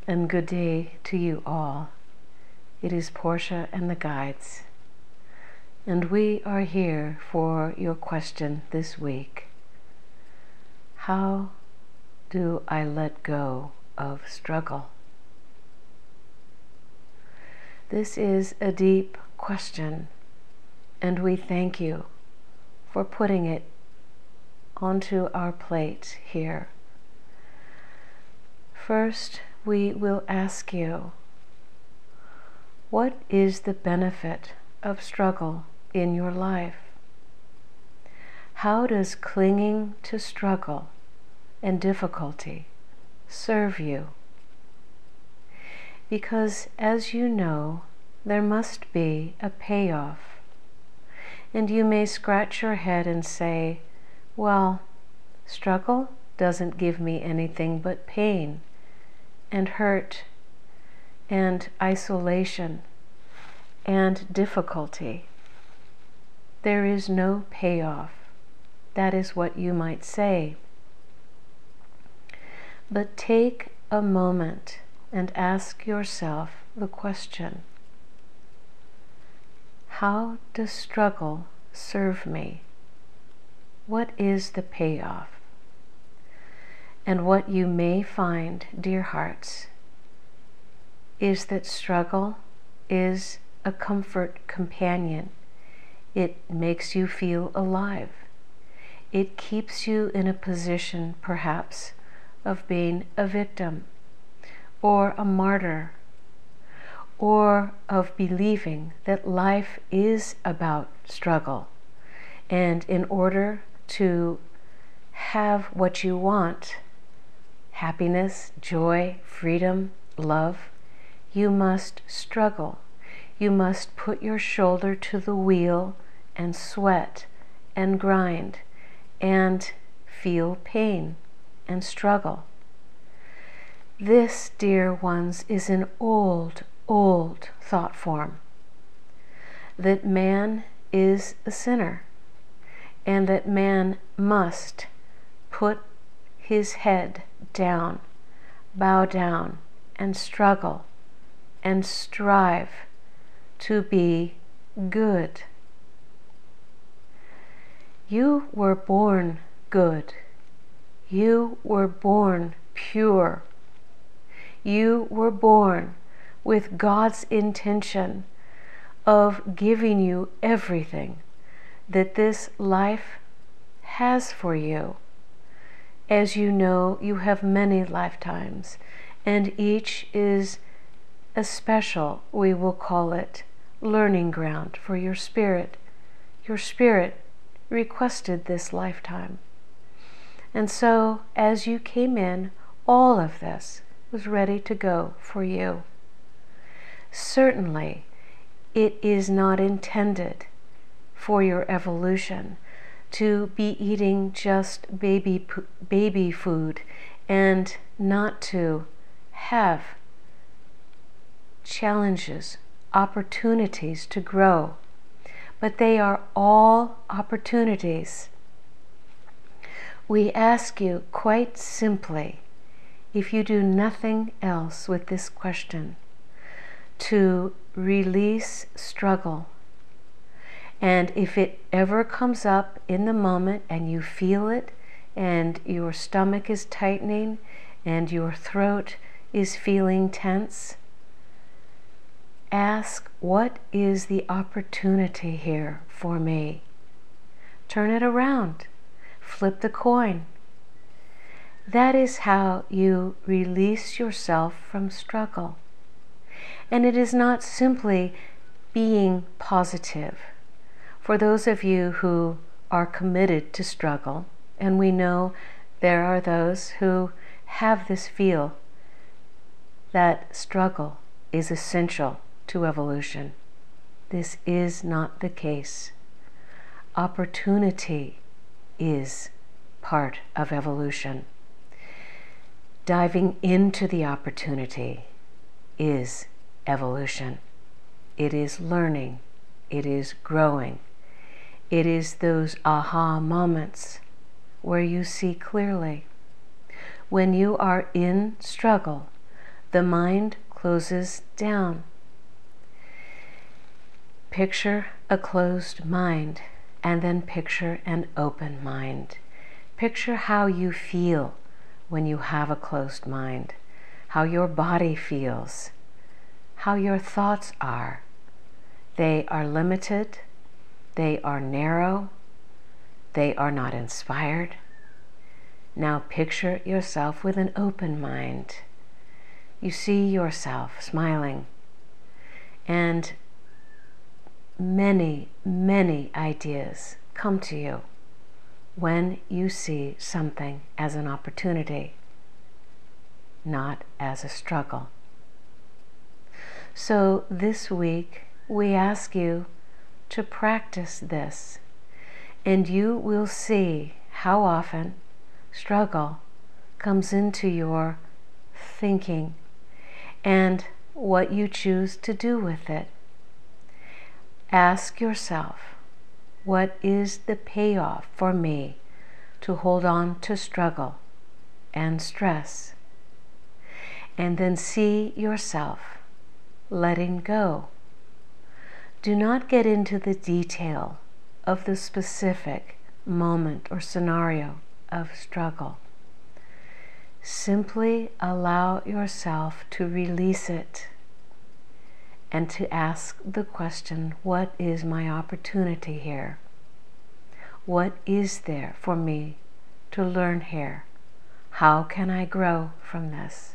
and good day to you all. It is Portia and the Guides, and we are here for your question this week. How do I let go of struggle? This is a deep question, and we thank you for putting it onto our plate here. First, we will ask you, what is the benefit of struggle in your life? How does clinging to struggle and difficulty serve you? Because, as you know, there must be a payoff. And you may scratch your head and say, well, struggle doesn't give me anything but pain and hurt and isolation and difficulty. There is no payoff. That is what you might say. But take a moment and ask yourself the question, how does struggle serve me? What is the payoff? And what you may find, dear hearts, is that struggle is a comfort companion. It makes you feel alive. It keeps you in a position, perhaps, of being a victim, or a martyr, or of believing that life is about struggle. And in order to have what you want, happiness, joy, freedom, love, you must struggle. You must put your shoulder to the wheel and sweat and grind and feel pain and struggle. This, dear ones, is an old, old thought form, that man is a sinner and that man must put his head down, bow down, and struggle and strive to be good. You were born good. You were born pure. You were born with God's intention of giving you everything that this life has for you. As you know, you have many lifetimes, and each is a special, we will call it, learning ground for your spirit. Your spirit requested this lifetime. And so, as you came in, all of this was ready to go for you. Certainly, it is not intended for your evolution to be eating just baby food and not to have challenges, opportunities to grow. But they are all opportunities. We ask you quite simply, if you do nothing else with this question, to release struggle. And if it ever comes up in the moment and you feel it, and your stomach is tightening and your throat is feeling tense, ask, what is the opportunity here for me? Turn it around. Flip the coin. That is how you release yourself from struggle. And it is not simply being positive. For those of you who are committed to struggle, and we know there are those who have this feel that struggle is essential to evolution. This is not the case. Opportunity is part of evolution. Diving into the opportunity is evolution. It is learning. It is growing. It is those aha moments where you see clearly. When you are in struggle, the mind closes down. Picture a closed mind, and then picture an open mind. Picture how you feel when you have a closed mind, how your body feels, how your thoughts are. They are limited, they are narrow, they are not inspired. Now picture yourself with an open mind. You see yourself smiling, and many, many ideas come to you when you see something as an opportunity, not as a struggle. So this week we ask you to practice this, and you will see how often struggle comes into your thinking and what you choose to do with it. Ask yourself, what is the payoff for me to hold on to struggle and stress? And then see yourself letting go. Do not get into the detail of the specific moment or scenario of struggle. Simply allow yourself to release it and to ask the question, what is my opportunity here? What is there for me to learn here? How can I grow from this?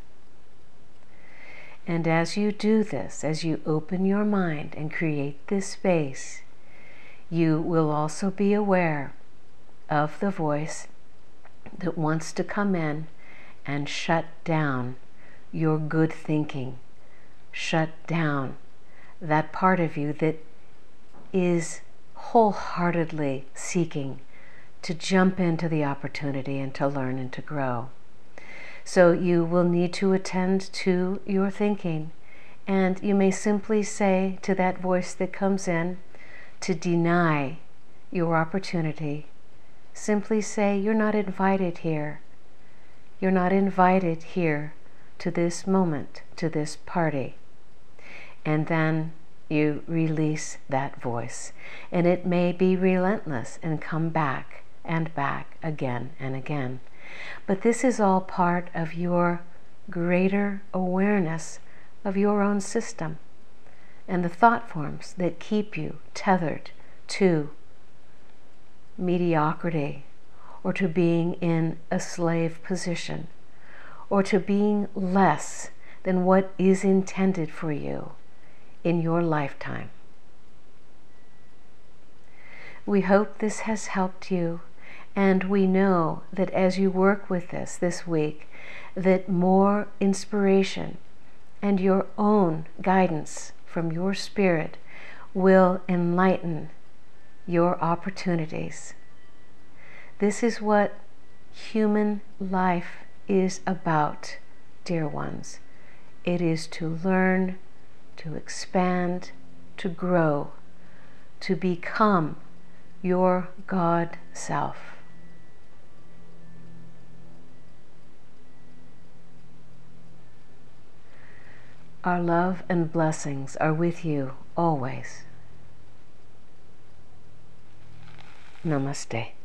And as you do this, as you open your mind and create this space, you will also be aware of the voice that wants to come in and shut down your good thinking, shut down that part of you that is wholeheartedly seeking to jump into the opportunity and to learn and to grow. So you will need to attend to your thinking, and you may simply say to that voice that comes in to deny your opportunity, simply say, you're not invited here. You're not invited here to this moment, to this party. And then you release that voice. And it may be relentless and come back and back again and again. But this is all part of your greater awareness of your own system and the thought forms that keep you tethered to mediocrity, or to being in a slave position, or to being less than what is intended for you in your lifetime. We hope this has helped you, and we know that as you work with this week, that more inspiration and your own guidance from your spirit will enlighten your opportunities. This is what human life is about, dear ones. It is to learn, to expand, to grow, to become your God self. Our love and blessings are with you always. Namaste.